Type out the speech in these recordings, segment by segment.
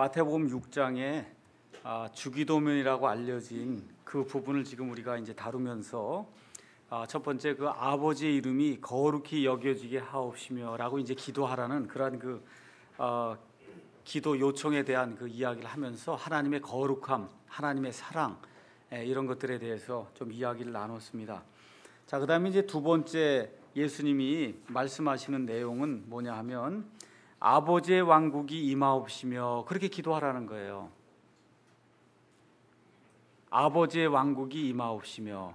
마태복음 6장에 주기도문이라고 알려진 그 부분을 지금 우리가 이제 다루면서 첫 번째 그 아버지의 이름이 거룩히 여겨지게 하옵시며라고 이제 기도하라는 그러한 그 기도 요청에 대한 그 이야기를 하면서 하나님의 거룩함, 하나님의 사랑 이런 것들에 대해서 좀 이야기를 나눴습니다. 자, 그다음에 이제 두 번째 예수님이 말씀하시는 내용은 뭐냐 하면 아버지의 왕국이 임하옵시며 그렇게 기도하라는 거예요. 아버지의 왕국이 임하옵시며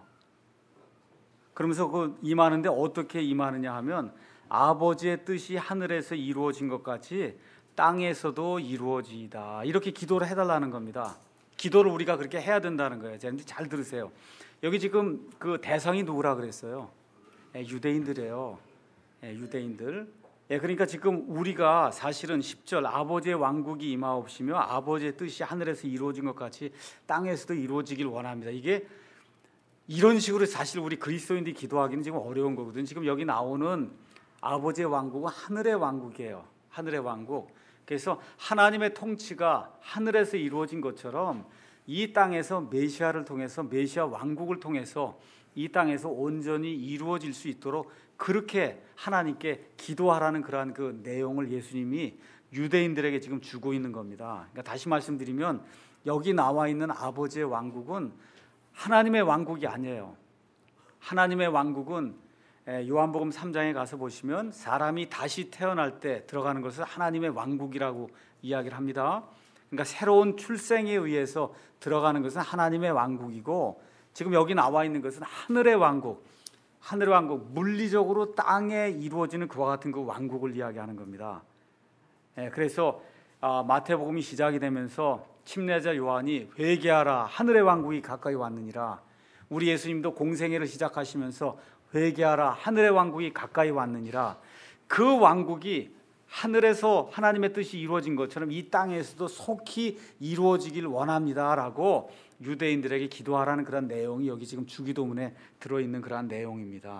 그러면서 그 임하는데 어떻게 임하느냐 하면 아버지의 뜻이 하늘에서 이루어진 것 같이 땅에서도 이루어지이다. 이렇게 기도를 해달라는 겁니다. 기도를 우리가 그렇게 해야 된다는 거예요. 잘 들으세요. 여기 지금 그 대상이 누구라 그랬어요? 유대인들이에요. 유대인들. 그러니까 지금 우리가 사실은 10절 아버지의 왕국이 임하옵시며 아버지의 뜻이 하늘에서 이루어진 것 같이 땅에서도 이루어지길 원합니다. 이게 이런 식으로 사실 우리 그리스도인들이 기도하기는 지금 어려운 거거든요. 지금 여기 나오는 아버지의 왕국은 하늘의 왕국이에요. 하늘의 왕국. 그래서 하나님의 통치가 하늘에서 이루어진 것처럼 이 땅에서 메시아를 통해서 메시아 왕국을 통해서 이 땅에서 온전히 이루어질 수 있도록 그렇게 하나님께 기도하라는 그러한 그 내용을 예수님이 유대인들에게 지금 주고 있는 겁니다. 그러니까 다시 말씀드리면 여기 나와 있는 아버지의 왕국은 하나님의 왕국이 아니에요. 하나님의 왕국은 요한복음 3장에 가서 보시면 사람이 다시 태어날 때 들어가는 것을 하나님의 왕국이라고 이야기를 합니다. 그러니까 새로운 출생에 의해서 들어가는 것은 하나님의 왕국이고 지금 여기 나와 있는 것은 하늘의 왕국, 하늘의 왕국, 물리적으로 땅에 이루어지는 그와 같은 그 왕국을 이야기하는 겁니다. 그래서 마태복음이 시작이 되면서 침례자 요한이 회개하라 하늘의 왕국이 가까이 왔느니라. 우리 예수님도 공생애를 시작하시면서 회개하라 하늘의 왕국이 가까이 왔느니라. 그 왕국이 하늘에서 하나님의 뜻이 이루어진 것처럼 이 땅에서도 속히 이루어지길 원합니다라고 유대인들에게 기도하라는 그런 내용이 여기 지금 주기도문에 들어있는 그런 내용입니다.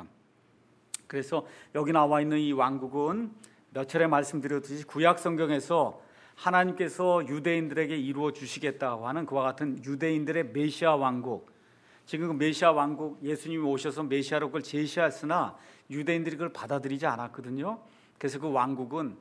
그래서 여기 나와 있는 이 왕국은 몇 차례 말씀드렸듯이 구약 성경에서 하나님께서 유대인들에게 이루어 주시겠다고 하는 그와 같은 유대인들의 메시아 왕국, 지금 그 메시아 왕국 예수님이 오셔서 메시아로 그걸 제시했으나 유대인들이 그걸 받아들이지 않았거든요. 그래서 그 왕국은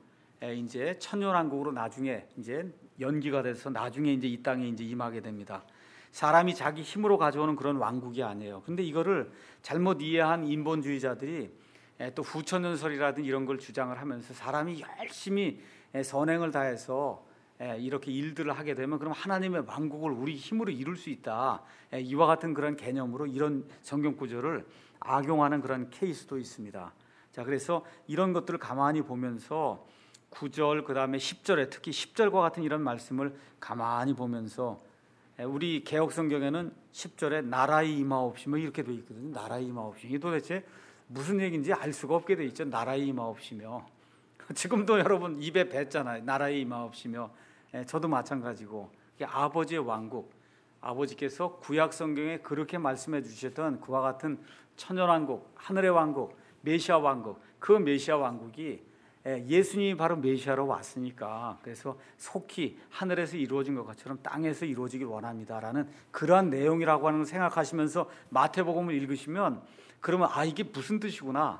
이제 천년왕국으로 나중에 이제 연기가 돼서 나중에 이제 이 땅에 이제 임하게 됩니다. 사람이 자기 힘으로 가져오는 그런 왕국이 아니에요. 근데 이거를 잘못 이해한 인본주의자들이 또 후천연설이라든 이런 걸 주장을 하면서 사람이 열심히 선행을 다해서 이렇게 일들을 하게 되면 그럼 하나님의 왕국을 우리 힘으로 이룰 수 있다. 이와 같은 그런 개념으로 이런 성경 구절을 악용하는 그런 케이스도 있습니다. 자, 그래서 이런 것들을 가만히 보면서 9절 그다음에 10절에 특히 10절과 같은 이런 말씀을 가만히 보면서 우리 개혁 성경에는 10절에 나라의 임하옵시며 이렇게 돼 있거든요. 나라의 임하옵시며. 이게 도대체 무슨 얘기인지 알 수가 없게 돼 있죠. 나라의 임하옵시며. 지금도 여러분 입에 뱉잖아요. 나라의 임하옵시며. 저도 마찬가지고 이게 아버지의 왕국, 아버지께서 구약 성경에 그렇게 말씀해 주셨던 그와 같은 천연왕국, 하늘의 왕국, 메시아 왕국, 그 메시아 왕국이 예수님이 바로 메시아로 왔으니까 그래서 속히 하늘에서 이루어진 것처럼 땅에서 이루어지길 원합니다라는 그러한 내용이라고 하는 걸 생각하시면서 마태복음을 읽으시면 그러면 이게 무슨 뜻이구나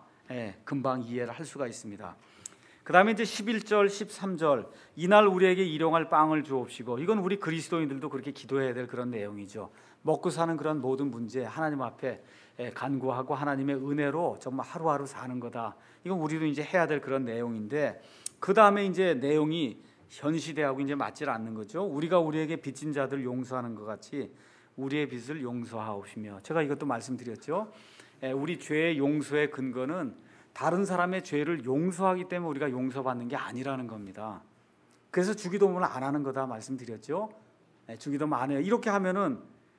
금방 이해를 할 수가 있습니다. 그 다음에 이제 11절 13절 이날 우리에게 일용할 빵을 주옵시고 이건 우리 그리스도인들도 그렇게 기도해야 될 그런 내용이죠. 먹고 사는 그런 모든 문제 하나님 앞에 간구하고 하나님의 은혜로 정말 하루하루 사는 거다. 이건 우리도 이제 해야 될 그런 내용인데 그 다음에 이제 내용이 현 시대하고 이제 맞질 않는 거죠. 우리가 우리에게 빚진 자들 용서하는 것 같이 우리의 빚을 용서하옵시며 제가 이것도 말씀드렸죠. 우리 죄의 용서의 근거는 다른 사람의 죄를 용서하기 때문에 우리가 용서받는 게 아니라는 겁니다. 그래서 주기도문을 안 하는 거다 말씀드렸죠. 주기도문 안 해요. 이렇게 하면은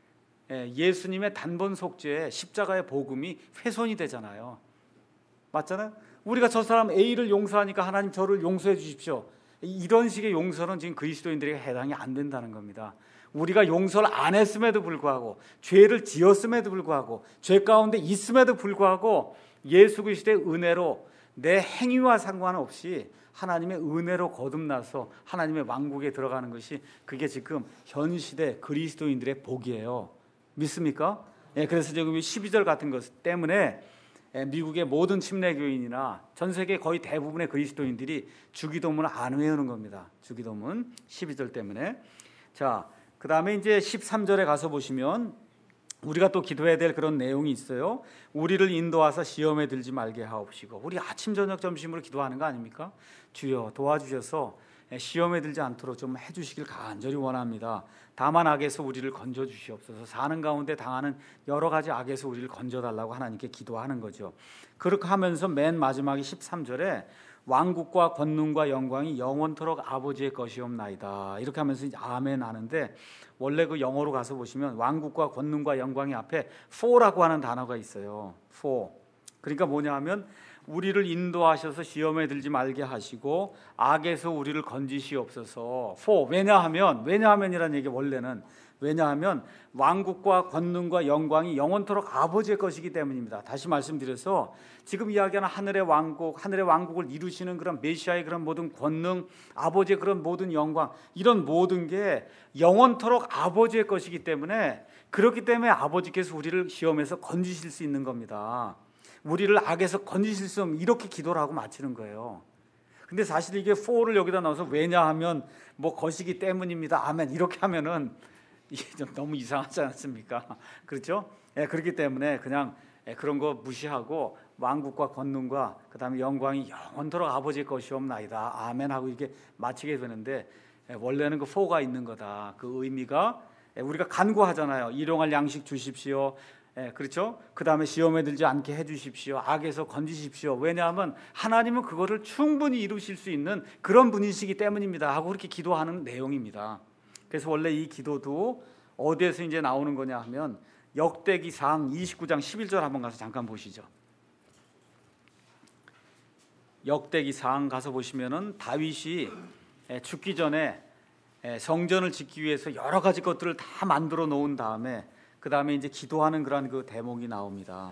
예수님의 단번 속죄 십자가의 복음이 훼손이 되잖아요. 맞잖아요. 우리가 저 사람 A를 용서하니까 하나님 저를 용서해 주십시오. 이런 식의 용서는 지금 그리스도인들에게 해당이 안 된다는 겁니다. 우리가 용서를 안 했음에도 불구하고 죄를 지었음에도 불구하고 죄 가운데 있음에도 불구하고 예수 그리스도의 은혜로 내 행위와 상관없이 하나님의 은혜로 거듭나서 하나님의 왕국에 들어가는 것이 그게 지금 현 시대 그리스도인들의 복이에요. 믿습니까? 예, 그래서 지금 12절 같은 것 때문에 미국의 모든 침례교인이나 전 세계 거의 대부분의 그리스도인들이 주기도문을 안 외우는 겁니다. 주기도문 12절 때문에. 자, 그 다음에 이제 13절에 가서 보시면 우리가 또 기도해야 될 그런 내용이 있어요. 우리를 인도하사 시험에 들지 말게 하옵시고. 우리 아침 저녁 점심으로 기도하는 거 아닙니까? 주여 도와주셔서 시험에 들지 않도록 좀 해주시길 간절히 원합니다. 다만 악에서 우리를 건져 주시옵소서. 사는 가운데 당하는 여러 가지 악에서 우리를 건져달라고 하나님께 기도하는 거죠. 그렇게 하면서 맨 마지막에 13절에 왕국과 권능과 영광이 영원토록 아버지의 것이옵나이다. 이렇게 하면서 이제 아멘 하는데, 원래 그 영어로 가서 보시면 왕국과 권능과 영광이 앞에 for라고 하는 단어가 있어요. for. 그러니까 뭐냐 하면 우리를 인도하셔서 시험에 들지 말게 하시고 악에서 우리를 건지시옵소서. for. 왜냐하면이라는 얘기 원래는 왜냐하면 왕국과 권능과 영광이 영원토록 아버지의 것이기 때문입니다. 다시 말씀드려서 지금 이야기하는 하늘의 왕국을 이루시는 그런 메시아의 그런 모든 권능, 아버지의 그런 모든 영광, 이런 모든 게 영원토록 아버지의 것이기 때문에, 그렇기 때문에 아버지께서 우리를 시험에서 건지실 수 있는 겁니다. 우리를 악에서 건지실 수 없는, 이렇게 기도를 하고 마치는 거예요. 근데 사실 이게 for를 여기다 넣어서 왜냐하면 뭐 것이기 때문입니다. 아멘. 이렇게 하면은 이게 좀 너무 이상하지 않습니까? 그렇죠? 예, 그렇기 때문에 그냥 그런 거 무시하고 왕국과 권능과 그다음에 영광이 영원토록 아버지의 것이옵나이다. 아멘 하고 이렇게 마치게 되는데, 원래는 그 for가 있는 거다. 그 의미가 우리가 간구하잖아요. 일용할 양식 주십시오. 그렇죠? 그 다음에 시험에 들지 않게 해주십시오. 악에서 건지십시오. 왜냐하면 하나님은 그거를 충분히 이루실 수 있는 그런 분이시기 때문입니다 하고 그렇게 기도하는 내용입니다. 그래서 원래 이 기도도 어디에서 이제 나오는 거냐 하면 역대기상 29장 11절 한번 가서 잠깐 보시죠. 역대기상 가서 보시면은 다윗이 죽기 전에 성전을 짓기 위해서 여러 가지 것들을 다 만들어 놓은 다음에 그 다음에 이제 기도하는 그런 그 대목이 나옵니다.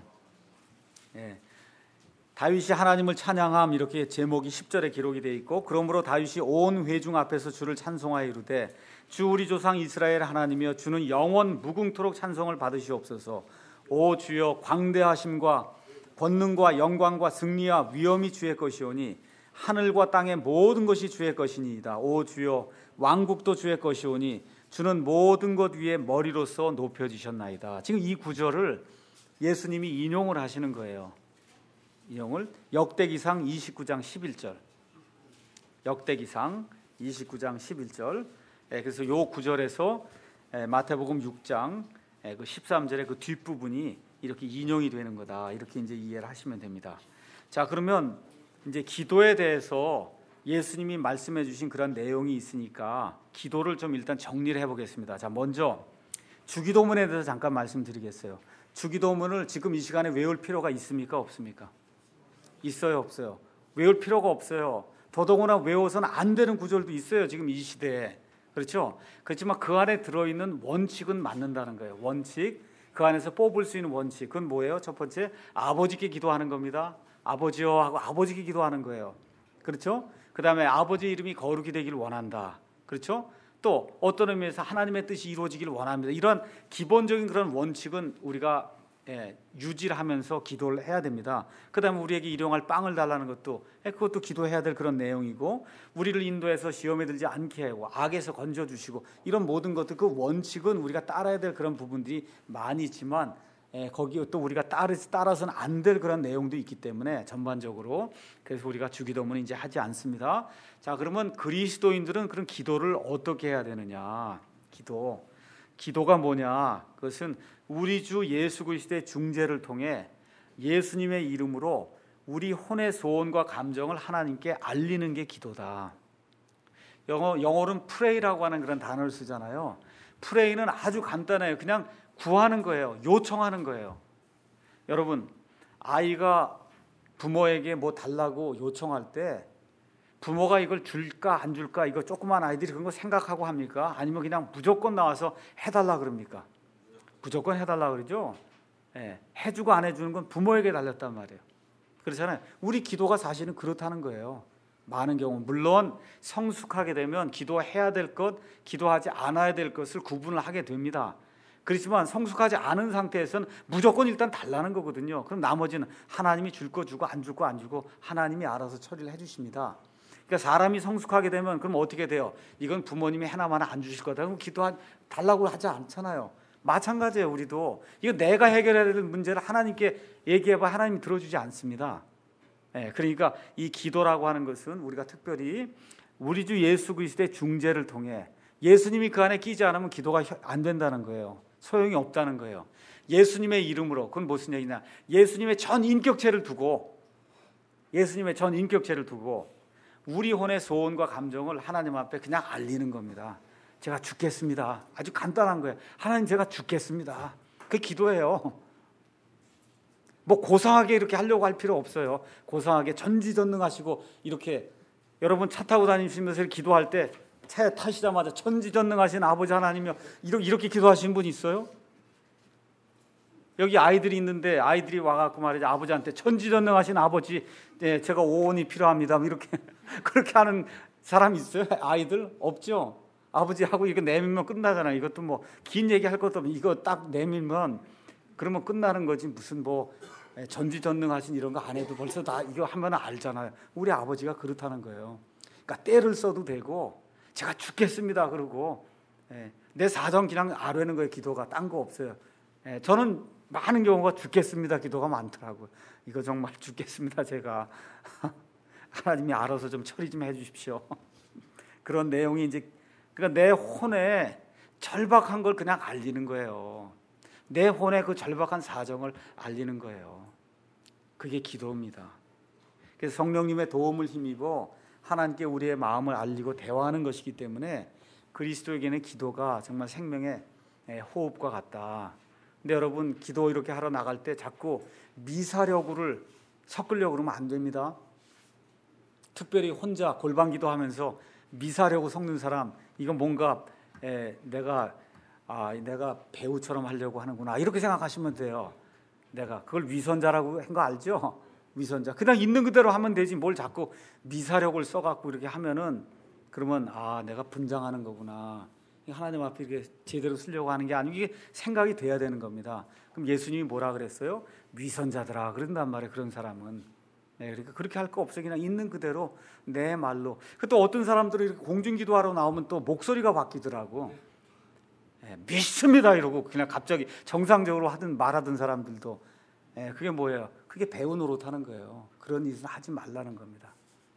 다윗이 하나님을 찬양함, 이렇게 제목이 10절에 기록이 되어 있고, 그러므로 다윗이 온 회중 앞에서 주를 찬송하여 이르되 주 우리 조상 이스라엘 하나님이여 주는 영원 무궁토록 찬송을 받으시옵소서. 오 주여 광대하심과 권능과 영광과 승리와 위엄이 주의 것이오니 하늘과 땅의 모든 것이 주의 것이니이다. 오 주여 왕국도 주의 것이오니 주는 모든 것 위에 머리로서 높여지셨나이다. 지금 이 구절을 예수님이 인용을 하시는 거예요. 인용을 역대기상 29장 11절. 역대기상 29장 11절. 그래서 요 구절에서 마태복음 6장 그 13절의 그 뒷부분이 이렇게 인용이 되는 거다. 이렇게 이제 이해를 하시면 됩니다. 자, 그러면 이제 기도에 대해서 예수님이 말씀해 주신 그런 내용이 있으니까 기도를 좀 일단 정리를 해보겠습니다. 자, 먼저 주기도문에 대해서 잠깐 말씀드리겠어요. 주기도문을 지금 이 시간에 외울 필요가 있습니까? 없습니까? 있어요? 없어요? 외울 필요가 없어요. 더더구나 외워서는 안 되는 구절도 있어요. 지금 이 시대에. 그렇죠? 그렇지만 그 안에 들어있는 원칙은 맞는다는 거예요. 원칙. 그 안에서 뽑을 수 있는 원칙. 그건 뭐예요? 첫 번째, 아버지께 기도하는 겁니다. 아버지요 하고 아버지께 기도하는 거예요. 그렇죠? 그 다음에 아버지 이름이 거룩히 되기를 원한다. 그렇죠? 또 어떤 의미에서 하나님의 뜻이 이루어지기를 원합니다. 이런 기본적인 그런 원칙은 우리가 유지를 하면서 기도를 해야 됩니다. 그 다음에 우리에게 일용할 빵을 달라는 것도 그것도 기도해야 될 그런 내용이고, 우리를 인도해서 시험에 들지 않게 하고 악에서 건져주시고, 이런 모든 것들 그 원칙은 우리가 따라야 될 그런 부분들이 많이 있지만 거기에 또 우리가 따라서는 안 될 그런 내용도 있기 때문에 전반적으로, 그래서 우리가 주기도문은 이제 하지 않습니다. 자, 그러면 그리스도인들은 그런 기도를 어떻게 해야 되느냐? 기도가 뭐냐? 그것은 우리 주 예수 그리스도의 중재를 통해 예수님의 이름으로 우리 혼의 소원과 감정을 하나님께 알리는 게 기도다. 영어로는 pray라고 하는 그런 단어를 쓰잖아요. pray는 아주 간단해요. 그냥 구하는 거예요. 요청하는 거예요. 여러분, 아이가 부모에게 뭐 달라고 요청할 때 부모가 이걸 줄까 안 줄까, 이거 조그만 아이들이 그런 거 생각하고 합니까? 아니면 그냥 무조건 나와서 해달라 그럽니까? 무조건 해달라 그러죠. 해주고 안 해주는 건 부모에게 달렸단 말이에요. 그렇잖아요. 우리 기도가 사실은 그렇다는 거예요. 많은 경우 물론 성숙하게 되면 기도해야 될 것, 기도하지 않아야 될 것을 구분을 하게 됩니다. 그렇지만 성숙하지 않은 상태에서는 무조건 일단 달라는 거거든요. 그럼 나머지는 하나님이 줄 거 주고 안 줄 거 안 주고 하나님이 알아서 처리를 해주십니다. 그러니까 사람이 성숙하게 되면 그럼 어떻게 돼요? 이건 부모님이 하나마나 안 주실 거다. 그럼 달라고 하지 않잖아요. 마찬가지예요. 우리도 이거 내가 해결해야 될 문제를 하나님께 얘기해봐 하나님이 들어주지 않습니다. 그러니까 이 기도라고 하는 것은 우리가 특별히 우리 주 예수 그리스도의 중재를 통해 예수님이 그 안에 끼지 않으면 기도가 안 된다는 거예요. 소용이 없다는 거예요. 예수님의 이름으로, 그건 무슨 얘기냐? 예수님의 전 인격체를 두고 우리 혼의 소원과 감정을 하나님 앞에 그냥 알리는 겁니다. 제가 죽겠습니다. 아주 간단한 거예요. 하나님 제가 죽겠습니다. 그게 기도예요. 뭐 고상하게 이렇게 하려고 할 필요 없어요. 고상하게 전지전능하시고 이렇게 여러분 차 타고 다니시면서 기도할 때 차에 타시자마자 전지전능하신 아버지 하나님이요 이렇게 기도하시는 분 있어요? 여기 아이들이 있는데 아이들이 와갖고 말이죠. 아버지한테 전지전능하신 아버지, 제가 오온이 필요합니다. 이렇게 그렇게 하는 사람 있어요? 아이들 없죠. 아버지하고 이거 내밀면 끝나잖아요. 이것도 뭐 긴 얘기할 것도 없고 이거 딱 내밀면 그러면 끝나는 거지. 무슨 뭐 전지전능하신 이런 거 안 해도 벌써 다 이거 하면 알잖아요. 우리 아버지가 그렇다는 거예요. 그러니까 때를 써도 되고 제가 죽겠습니다. 그러고 내 사정 그냥 아뢰는 거예요. 기도가 딴 거 없어요. 저는 많은 경우가 죽겠습니다. 기도가 많더라고요. 이거 정말 죽겠습니다. 제가 하나님이 알아서 좀 처리 좀 해주십시오. 그런 내용이 이제 그러니까 내 혼에 절박한 걸 그냥 알리는 거예요. 내 혼의 그 절박한 사정을 알리는 거예요. 그게 기도입니다. 그래서 성령님의 도움을 힘입어 하나님께 우리의 마음을 알리고 대화하는 것이기 때문에 그리스도에게는 기도가 정말 생명의 호흡과 같다. 근데 여러분 기도 이렇게 하러 나갈 때 자꾸 미사려구를 섞으려고 그러면 안 됩니다. 특별히 혼자 골방 기도하면서 미사려구 섞는 사람 이건 뭔가 내가 배우처럼 하려고 하는구나 이렇게 생각하시면 돼요. 내가 그걸 위선자라고 한 거 알죠? 위선자. 그냥 있는 그대로 하면 되지 뭘 자꾸 미사력을 써갖고 이렇게 하면은 그러면 내가 분장하는 거구나. 하나님 앞에 이렇게 제대로 쓰려고 하는 게 아니고 이게 생각이 돼야 되는 겁니다. 그럼 예수님이 뭐라 그랬어요? 위선자들아 그런단 말이에요. 그런 사람은. 그러니까 그렇게 할 거 없어. 그냥 있는 그대로 내 말로. 또 어떤 사람들은 이렇게 공중기도하러 나오면 또 목소리가 바뀌더라고. 믿습니다 이러고 그냥 갑자기 정상적으로 말하던 사람들도 그게 뭐예요? 그게 배우 노릇하는 거예요. 그런 일은 하지 말라는 겁니다.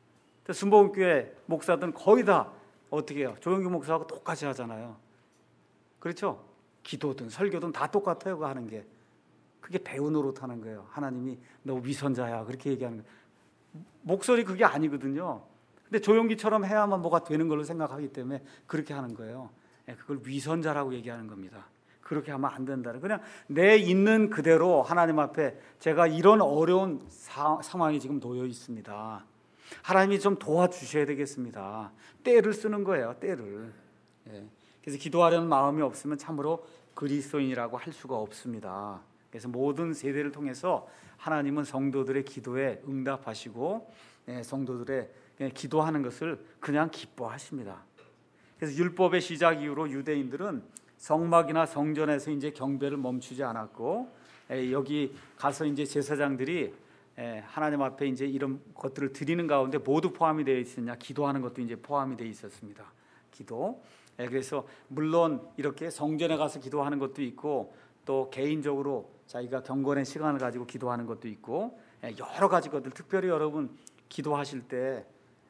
순복음교회 목사들은 거의 다 어떻게 해요? 조영규 목사하고 똑같이 하잖아요. 그렇죠? 기도든 설교든 다 똑같아요. 그거 하는 게. 그게 배우 노릇하는 거예요. 하나님이 너 위선자야 그렇게 얘기하는 거예요. 목소리 그게 아니거든요. 근데 조용기처럼 해야만 뭐가 되는 걸로 생각하기 때문에 그렇게 하는 거예요. 그걸 위선자라고 얘기하는 겁니다. 그렇게 하면 안 된다는. 그냥 내 있는 그대로 하나님 앞에 제가 이런 어려운 상황이 지금 놓여 있습니다. 하나님이 좀 도와주셔야 되겠습니다. 때를 쓰는 거예요. 때를. 그래서 기도하려는 마음이 없으면 참으로 그리스도인이라고 할 수가 없습니다. 그래서 모든 세대를 통해서 하나님은 성도들의 기도에 응답하시고 성도들의 기도하는 것을 그냥 기뻐하십니다. 그래서 율법의 시작 이후로 유대인들은 성막이나 성전에서 이제 경배를 멈추지 않았고 여기 가서 이제 제사장들이 하나님 앞에 이제 이런 것들을 드리는 가운데 모두 포함이 되어 있었냐? 기도하는 것도 이제 포함이 되어 있었습니다. 기도. 그래서 물론 이렇게 성전에 가서 기도하는 것도 있고 또 개인적으로 자기가 경건의 시간을 가지고 기도하는 것도 있고 여러 가지 것들. 특별히 여러분 기도하실 때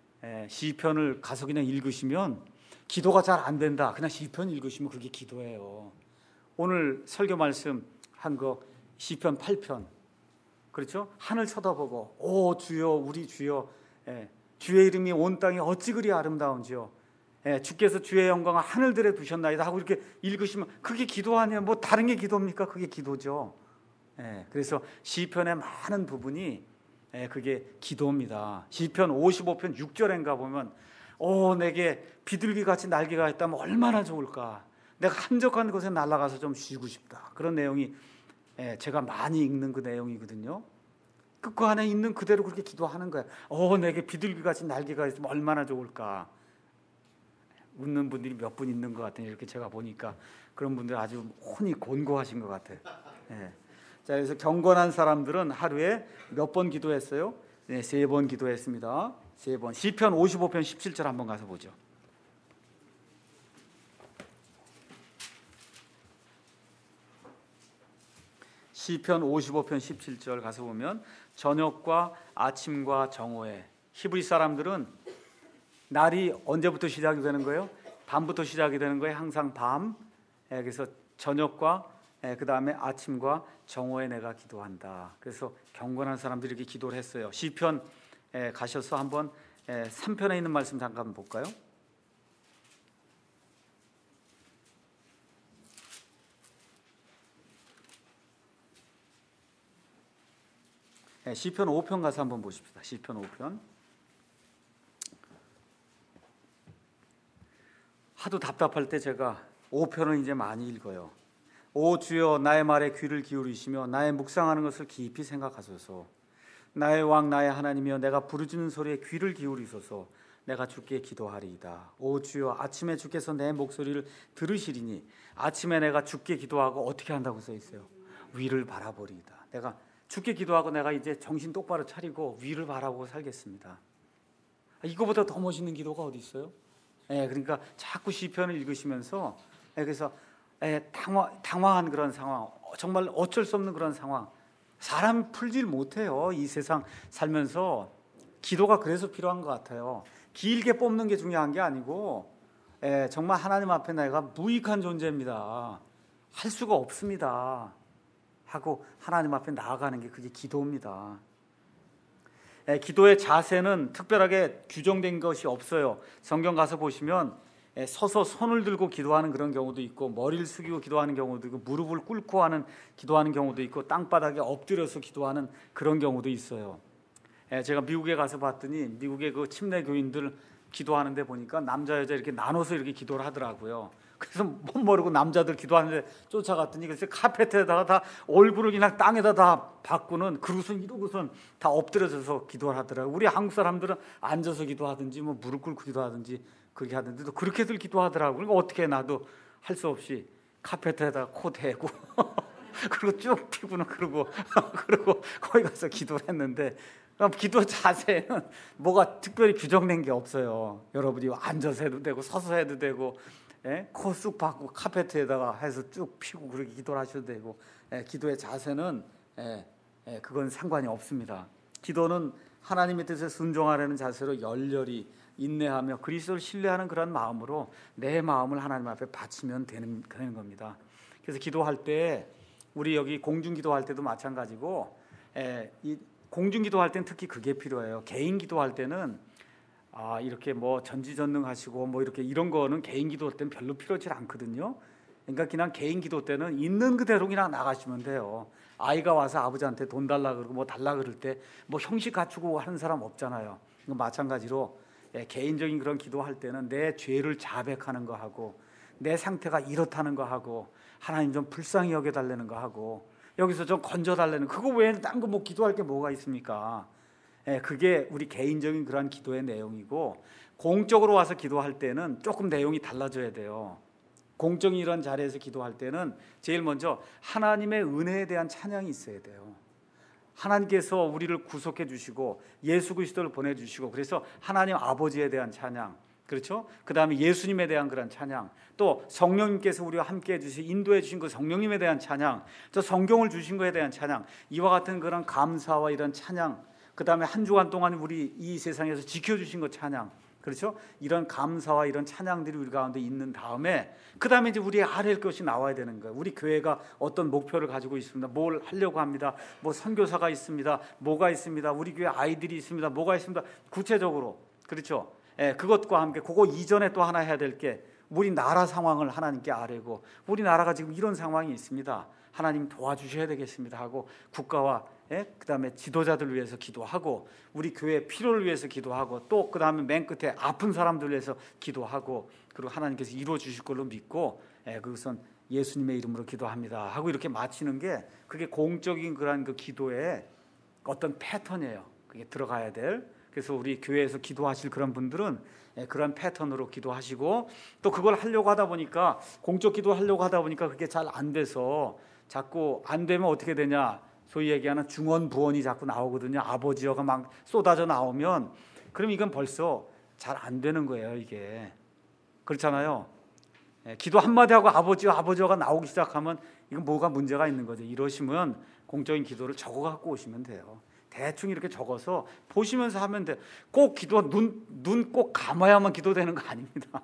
시편을 가서 그냥 읽으시면 기도가 잘 안 된다. 그냥 시편 읽으시면 그게 기도예요. 오늘 설교 말씀 한 거 시편 8편. 그렇죠? 하늘 쳐다보고 오 주여 우리 주여 주의 이름이 온 땅에 어찌 그리 아름다운지요. 주께서 주의 영광을 하늘들에 두셨나이다 하고 이렇게 읽으시면 그게 기도 아니에요. 뭐 다른 게 기도입니까? 그게 기도죠. 그래서 시편의 많은 부분이 그게 기도입니다. 시편 55편 6절인가 보면 내게 비둘기같이 날개가 있다면 얼마나 좋을까. 내가 한적한 곳에 날아가서 좀 쉬고 싶다. 그런 내용이 제가 많이 읽는 그 내용이거든요. 그 안에 있는 그대로 그렇게 기도하는 거야. 내게 비둘기같이 날개가 있으면 얼마나 좋을까. 웃는 분들이 몇 분 있는 것 같아요. 이렇게 제가 보니까 그런 분들 아주 혼이 곤고하신 것 같아요. 네. 자, 그래서 경건한 사람들은 하루에 몇 번 기도했어요? 네, 3번 기도했습니다. 3번. 시편 55편 17절 한번 가서 보죠. 시편 55편 17절 가서 보면 저녁과 아침과 정오에, 히브리 사람들은 날이 언제부터 시작이 되는 거예요? 밤부터 시작이 되는 거예요. 항상 밤. 그래서 저녁과 그 다음에 아침과 정오에 내가 기도한다. 그래서 경건한 사람들이 이렇게 기도를 했어요. 시편 가셔서 한번 3편에 있는 말씀 잠깐 볼까요? 시편 5편 가서 한번 보십시다. 시편 5편. 하도 답답할 때 제가 5편을 이제 많이 읽어요. 오 주여 나의 말에 귀를 기울이시며 나의 묵상하는 것을 깊이 생각하소서. 나의 왕 나의 하나님이여 내가 부르짖는 소리에 귀를 기울이소서. 내가 주께 기도하리이다. 오 주여 아침에 주께서 내 목소리를 들으시리니. 아침에 내가 주께 기도하고 어떻게 한다고 써 있어요? 위를 바라보리이다. 내가 주께 기도하고 내가 이제 정신 똑바로 차리고 위를 바라보고 살겠습니다. 이거보다 더 멋있는 기도가 어디 있어요? 그러니까 자꾸 시편을 읽으시면서 그래서 당황한 그런 상황, 정말 어쩔 수 없는 그런 상황, 사람 풀질 못해요. 이 세상 살면서 기도가 그래서 필요한 것 같아요. 길게 뽑는 게 중요한 게 아니고 정말 하나님 앞에 내가 무익한 존재입니다, 할 수가 없습니다 하고 하나님 앞에 나아가는 게 그게 기도입니다. 기도의 자세는 특별하게 규정된 것이 없어요. 성경 가서 보시면 서서 손을 들고 기도하는 그런 경우도 있고, 머리를 숙이고 기도하는 경우도 있고, 무릎을 꿇고 기도하는 경우도 있고, 땅바닥에 엎드려서 기도하는 그런 경우도 있어요. 제가 미국에 가서 봤더니 미국의 그 침례 교인들 기도하는데 보니까 남자 여자 이렇게 나눠서 이렇게 기도를 하더라고요. 그래서 못 모르고 남자들 기도하는데 쫓아갔더니 그래서 카페트에다가 다 얼굴을 그냥 땅에다 다 박고는, 그러고선 이러고선 다 엎드려져서 기도를 하더라고요. 우리 한국 사람들은 앉아서 기도하든지 뭐 무릎 꿇고 기도하든지 그렇게 하던데 또 그렇게들 기도하더라고요. 그러니까 어떻게 나도 할 수 없이 카페트에다가 코 대고 그리고 쭉 피고는 그러고 거기 가서 기도를 했는데, 기도 자세는 뭐가 특별히 규정된 게 없어요. 여러분이 앉아서 해도 되고 서서 해도 되고 코 쑥 박고 카페트에다가 해서 쭉 피고 그렇게 기도를 하셔도 되고, 기도의 자세는 그건 상관이 없습니다. 기도는 하나님의 뜻에 순종하려는 자세로 열렬히 인내하며 그리스도를 신뢰하는 그런 마음으로 내 마음을 하나님 앞에 바치면 되는 겁니다. 그래서 기도할 때, 우리 여기 공중기도할 때도 마찬가지고, 이 공중기도할 때는 특히 그게 필요해요. 개인 기도할 때는 이렇게 뭐 전지전능하시고 뭐 이렇게 이런 거는 개인 기도 때는 별로 필요하지 않거든요. 그러니까 그냥 개인 기도 때는 있는 그대로 그냥 나가시면 돼요. 아이가 와서 아버지한테 돈 달라 그러고 뭐 달라 그럴 때 뭐 형식 갖추고 하는 사람 없잖아요. 마찬가지로 개인적인 그런 기도할 때는 내 죄를 자백하는 거 하고, 내 상태가 이렇다는 거 하고, 하나님 좀 불쌍히 여겨달라는 거 하고, 여기서 좀 건져달라는, 그거 외에는 딴 거 뭐 기도할 게 뭐가 있습니까? 그게 우리 개인적인 그런 기도의 내용이고, 공적으로 와서 기도할 때는 조금 내용이 달라져야 돼요. 공적인 이런 자리에서 기도할 때는 제일 먼저 하나님의 은혜에 대한 찬양이 있어야 돼요. 하나님께서 우리를 구속해 주시고 예수 그리스도를 보내주시고, 그래서 하나님 아버지에 대한 찬양, 그렇죠? 그 다음에 예수님에 대한 그런 찬양, 또 성령님께서 우리와 함께 해주시 인도해 주신 그 성령님에 대한 찬양, 또 성경을 주신 것에 대한 찬양, 이와 같은 그런 감사와 이런 찬양, 그 다음에 한 주간 동안 우리 이 세상에서 지켜주신 것 찬양, 그렇죠? 이런 감사와 이런 찬양들이 우리 가운데 있는 다음에, 그 다음에 이제 우리의 아뢰일 것이 나와야 되는 거예요. 우리 교회가 어떤 목표를 가지고 있습니다. 뭘 하려고 합니다. 뭐 선교사가 있습니다. 뭐가 있습니다. 우리 교회 아이들이 있습니다. 뭐가 있습니다. 구체적으로, 그렇죠? 그것과 함께 그거 이전에 또 하나 해야 될 게, 우리 나라 상황을 하나님께 아뢰고, 우리 나라가 지금 이런 상황이 있습니다. 하나님 도와주셔야 되겠습니다 하고, 국가와 그 다음에 지도자들 위해서 기도하고, 우리 교회의 필요를 위해서 기도하고, 또 그 다음에 맨 끝에 아픈 사람들 위해서 기도하고, 그리고 하나님께서 이루어 주실 걸로 믿고, 그것은 예수님의 이름으로 기도합니다 하고 이렇게 마치는 게, 그게 공적인 그러한 그 기도의 어떤 패턴이에요. 그게 들어가야 될. 그래서 우리 교회에서 기도하실 그런 분들은 그런 패턴으로 기도하시고, 또 그걸 하려고 하다 보니까, 공적 기도 하려고 하다 보니까 그게 잘 안 돼서 자꾸 안 되면 어떻게 되냐, 소위 얘기하는 중언부언이 자꾸 나오거든요. 아버지어가 막 쏟아져 나오면, 그럼 이건 벌써 잘 안 되는 거예요. 이게 그렇잖아요. 기도 한마디 하고 아버지어가 나오기 시작하면 이건 뭐가 문제가 있는 거죠. 이러시면 공적인 기도를 적어 갖고 오시면 돼요. 대충 이렇게 적어서 보시면서 하면 돼. 꼭 기도 눈 꼭 감아야만 기도되는 거 아닙니다.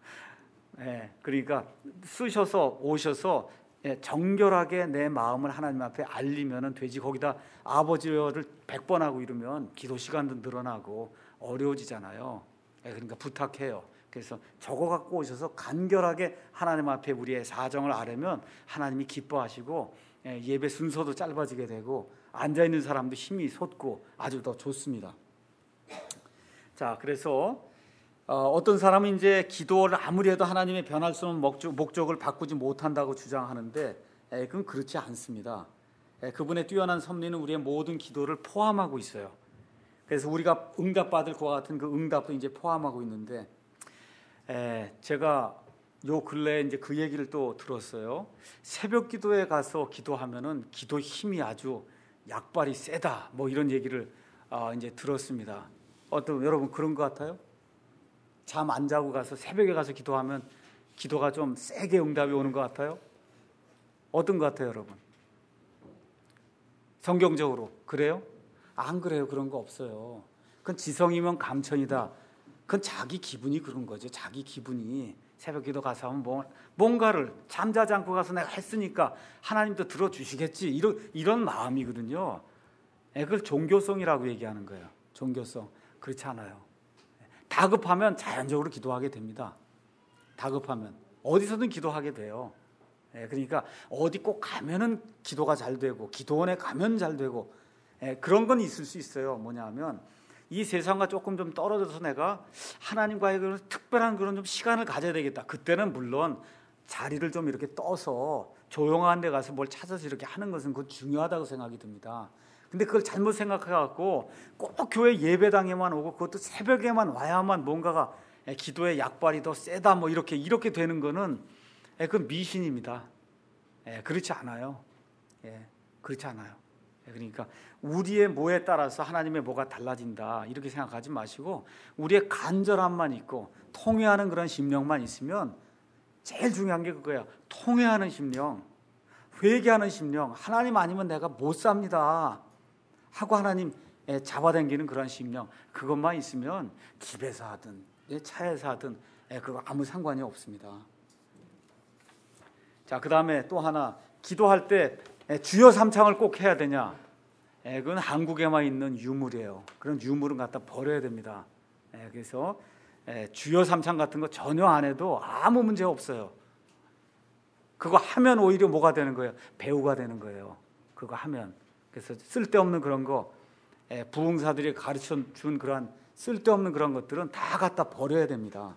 그러니까 쓰셔서 오셔서 정결하게 내 마음을 하나님 앞에 알리면 되지. 거기다 아버지여를 100번 하고 이러면 기도 시간도 늘어나고 어려워지잖아요. 그러니까 부탁해요. 그래서 적어 갖고 오셔서 간결하게 하나님 앞에 우리의 사정을 아뢰면 하나님이 기뻐하시고 예배 순서도 짧아지게 되고 앉아 있는 사람도 힘이 솟고 아주 더 좋습니다. 자, 그래서 어떤 사람은 이제 기도를 아무리 해도 하나님의 변할 수 없는 목적을 바꾸지 못한다고 주장하는데 그건 그렇지 않습니다. 그분의 뛰어난 섭리는 우리의 모든 기도를 포함하고 있어요. 그래서 우리가 응답받을 것과 같은 그 응답도 이제 포함하고 있는데, 제가 요 근래에 이제 그 얘기를 또 들었어요. 새벽 기도에 가서 기도하면은 기도 힘이 아주 약발이 세다, 뭐 이런 얘기를 이제 들었습니다. 여러분 그런 것 같아요? 잠 안 자고 가서 새벽에 가서 기도하면 기도가 좀 세게 응답이 오는 것 같아요? 어떤 것 같아요, 여러분? 성경적으로 그래요? 안 그래요. 그런 거 없어요. 그건 지성이면 감천이다. 그건 자기 기분이 그런 거죠. 자기 기분이. 새벽 기도 가서 하면 뭔가를 잠자지 않고 가서 내가 했으니까 하나님도 들어주시겠지, 이런 마음이거든요. 그걸 종교성이라고 얘기하는 거예요. 종교성. 그렇지 않아요. 다급하면 자연적으로 기도하게 됩니다. 다급하면 어디서든 기도하게 돼요. 그러니까 어디 꼭 가면은 기도가 잘 되고 기도원에 가면 잘 되고 그런 건 있을 수 있어요. 뭐냐면 이 세상과 조금 좀 떨어져서 내가 하나님과의 그런 특별한 그런 좀 시간을 가져야 되겠다. 그때는 물론 자리를 좀 이렇게 떠서 조용한 데 가서 뭘 찾아서 이렇게 하는 것은 그건 중요하다고 생각이 듭니다. 근데 그걸 잘못 생각해갖고 꼭 교회 예배당에만 오고 그것도 새벽에만 와야만 뭔가가 기도의 약발이 더 세다 뭐 이렇게 되는 거는 그건 미신입니다. 그렇지 않아요. 그렇지 않아요. 그러니까 우리의 뭐에 따라서 하나님의 뭐가 달라진다 이렇게 생각하지 마시고 우리의 간절함만 있고 통회하는 그런 심령만 있으면 제일 중요한 게 그거예요. 통회하는 심령, 회개하는 심령. 하나님 아니면 내가 못 삽니다 하고 하나님 잡아당기는 그런 심령, 그것만 있으면 집에서 하든 차에서 하든 그거 아무 상관이 없습니다. 자, 그 다음에 또 하나, 기도할 때 주여 삼창을 꼭 해야 되냐? 그건 한국에만 있는 유물이에요. 그런 유물은 갖다 버려야 됩니다. 그래서 주여 삼창 같은 거 전혀 안 해도 아무 문제 없어요. 그거 하면 오히려 뭐가 되는 거예요? 배우가 되는 거예요. 그거 하면. 그래서 쓸데없는 그런 거, 부흥사들이 가르쳐 준 그런 쓸데없는 그런 것들은 다 갖다 버려야 됩니다.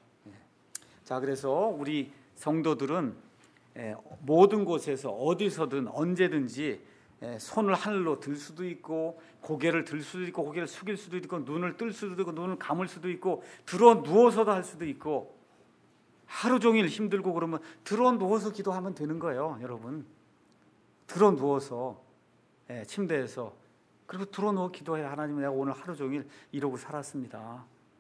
자, 그래서 우리 성도들은 모든 곳에서 어디서든 언제든지 손을 하늘로 들 수도 있고 고개를 들 수도 있고 고개를 숙일 수도 있고 눈을 뜰 수도 있고 눈을 감을 수도 있고 들어 누워서도 할 수도 있고, 하루 종일 힘들고 그러면 들어 누워서 기도하면 되는 거예요. 여러분, 들어 누워서 침대에서, 그리고 들어 누워 기도해. 하나님, 내가 오늘 하루 종일 이러고 살았습니다.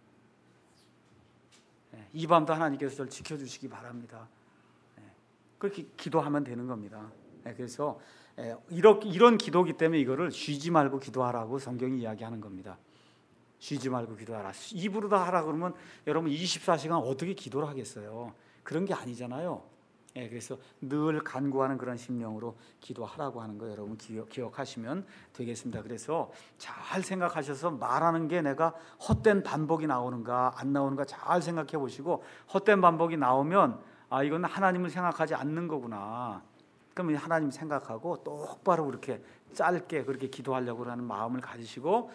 이 밤도 하나님께서 저를 지켜주시기 바랍니다. 그렇게 기도하면 되는 겁니다. 그래서 이런 기도기 때문에 이거를 쉬지 말고 기도하라고 성경이 이야기하는 겁니다. 쉬지 말고 기도하라. 입으로 다 하라 그러면 여러분 24시간 어떻게 기도를 하겠어요? 그런 게 아니잖아요. 그래서 늘 간구하는 그런 심령으로 기도하라고 하는 거 여러분 기억하시면 되겠습니다. 그래서 잘 생각하셔서 말하는 게 내가 헛된 반복이 나오는가 안 나오는가 잘 생각해 보시고, 헛된 반복이 나오면 이건 하나님을 생각하지 않는 거구나. 그럼 하나님 생각하고 똑바로 그렇게 짧게 그렇게 기도하려고 하는 마음을 가지시고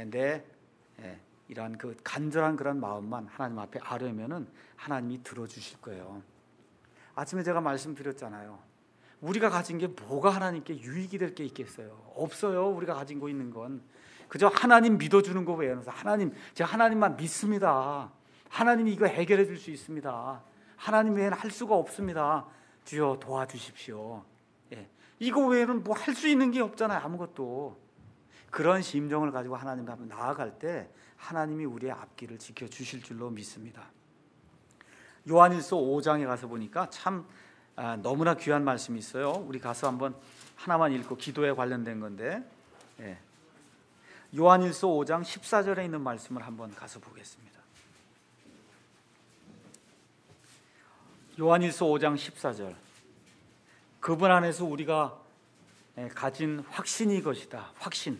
이러한 그 간절한 그런 마음만 하나님 앞에 아뢰면은 하나님이 들어주실 거예요. 아침에 제가 말씀드렸잖아요. 우리가 가진 게 뭐가 하나님께 유익이 될 게 있겠어요? 없어요. 우리가 가지고 있는 건 그저 하나님 믿어주는 거 외에는 하나님, 제가 하나님만 믿습니다. 하나님이 이거 해결해 줄 수 있습니다. 하나님 외에는 할 수가 없습니다. 주여 도와주십시오. 예. 이거 외에는 뭐 할 수 있는 게 없잖아요. 아무것도. 그런 심정을 가지고 하나님 앞에 나아갈 때 하나님이 우리의 앞길을 지켜주실 줄로 믿습니다. 요한일서 5장에 가서 보니까 참 너무나 귀한 말씀이 있어요. 우리 가서 한번 하나만 읽고 기도에 관련된 건데, 예. 요한일서 5장 14절에 있는 말씀을 한번 가서 보겠습니다. 요한일서 5장 14절. 그분 안에서 우리가 가진 확신이 이것이다. 확신.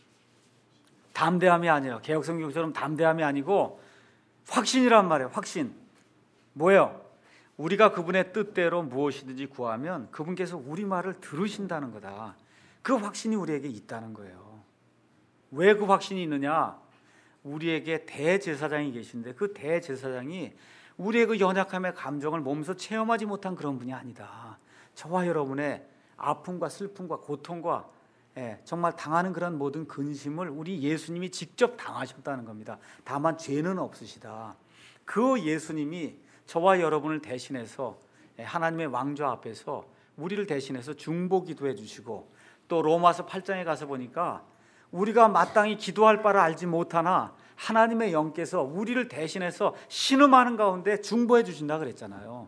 담대함이 아니에요. 개혁성경처럼 담대함이 아니고 확신이란 말이에요. 확신. 뭐예요? 우리가 그분의 뜻대로 무엇이든지 구하면 그분께서 우리 말을 들으신다는 거다. 그 확신이 우리에게 있다는 거예요. 왜 그 확신이 있느냐? 우리에게 대제사장이 계신데 그 대제사장이 우리의 그 연약함의 감정을 몸소 체험하지 못한 그런 분이 아니다. 저와 여러분의 아픔과 슬픔과 고통과 정말 당하는 그런 모든 근심을 우리 예수님이 직접 당하셨다는 겁니다. 다만 죄는 없으시다. 그 예수님이 저와 여러분을 대신해서 하나님의 왕좌 앞에서 우리를 대신해서 중보기도해 주시고, 또 로마서 8장에 가서 보니까 우리가 마땅히 기도할 바를 알지 못하나 하나님의 영께서 우리를 대신해서 신음하는 가운데 중보해 주신다 그랬잖아요.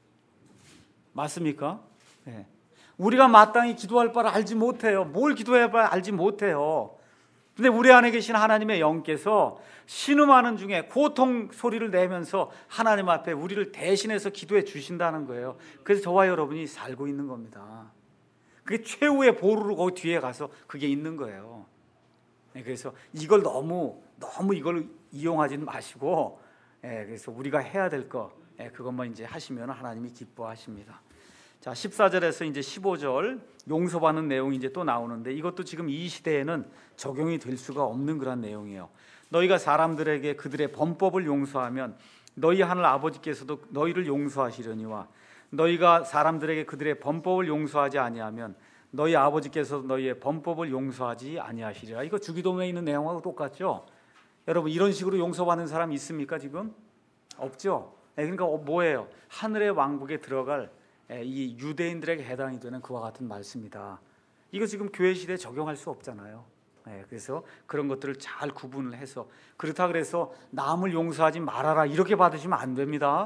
맞습니까? 네. 우리가 마땅히 기도할 바를 알지 못해요. 뭘 기도해야 알지 못해요. 근데 우리 안에 계신 하나님의 영께서 신음하는 중에 고통 소리를 내면서 하나님 앞에 우리를 대신해서 기도해 주신다는 거예요. 그래서 저와 여러분이 살고 있는 겁니다. 그게 최후의 보루로 그 뒤에 가서 그게 있는 거예요. 그래서 이걸 너무 이걸 이용하지는 마시고, 그래서 우리가 해야 될 거 그것만 이제 하시면 하나님이 기뻐하십니다. 자, 14절에서 이제 15절 용서받는 내용이 이제 또 나오는데, 이것도 지금 이 시대에는 적용이 될 수가 없는 그런 내용이에요. 너희가 사람들에게 그들의 범법을 용서하면 너희 하늘 아버지께서도 너희를 용서하시려니와 너희가 사람들에게 그들의 범법을 용서하지 아니하면 너희 아버지께서도 너희의 범법을 용서하지 아니하시리라. 이거 주기도문에 있는 내용하고 똑같죠? 여러분, 이런 식으로 용서받는 사람 있습니까 지금? 없죠? 그러니까 뭐예요? 하늘의 왕국에 들어갈 이 유대인들에게 해당이 되는 그와 같은 말씀이다. 이거 지금 교회 시대에 적용할 수 없잖아요. 그래서 그런 것들을 잘 구분을 해서, 그렇다 그래서 남을 용서하지 말아라 이렇게 받으시면 안 됩니다.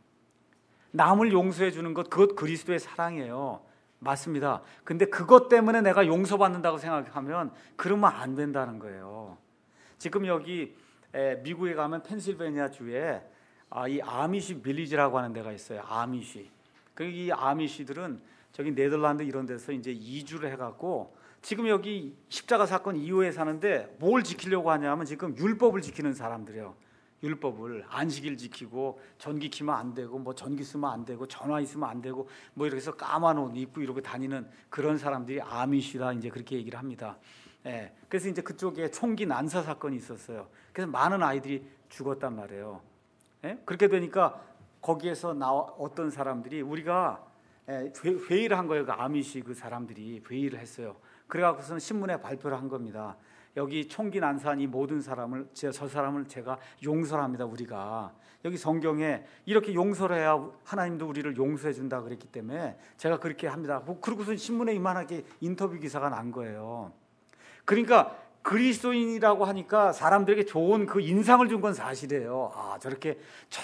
남을 용서해 주는 것, 그것 그리스도의 사랑이에요. 맞습니다. 근데 그것 때문에 내가 용서받는다고 생각하면 그러면 안 된다는 거예요. 지금 여기 미국에 가면 펜실베니아 주에 이 아미시 빌리지라고 하는 데가 있어요. 아미시. 이 아미시들은 저기 네덜란드 이런 데서 이제 이주를 해갖고 지금 여기 십자가 사건 이후에 사는데 뭘 지키려고 하냐면 지금 율법을 지키는 사람들이에요. 율법을, 안식일 지키고 전기 키면 안 되고 뭐 전기 쓰면 안 되고 전화 있으면 안 되고 뭐 이렇게 해서 까만 옷 입고 이러고 다니는 그런 사람들이 아미시다 이제 그렇게 얘기를 합니다. 그래서 이제 그쪽에 총기 난사 사건이 있었어요. 그래서 많은 아이들이 죽었단 말이에요. 그렇게 되니까 거기에서 어떤 사람들이 우리가 회의를 한 거예요. 그 아미시 그 사람들이 회의를 했어요. 그래갖고서는 신문에 발표를 한 겁니다. 여기 총기 난사한 이 모든 사람을, 저 사람을 제가 용서를 합니다. 우리가 여기 성경에 이렇게 용서를 해야 하나님도 우리를 용서해 준다 그랬기 때문에 제가 그렇게 합니다. 그러고서 신문에 이만하게 인터뷰 기사가 난 거예요. 그러니까 그리스도인이라고 하니까 사람들에게 좋은 그 인상을 준 건 사실이에요. 저렇게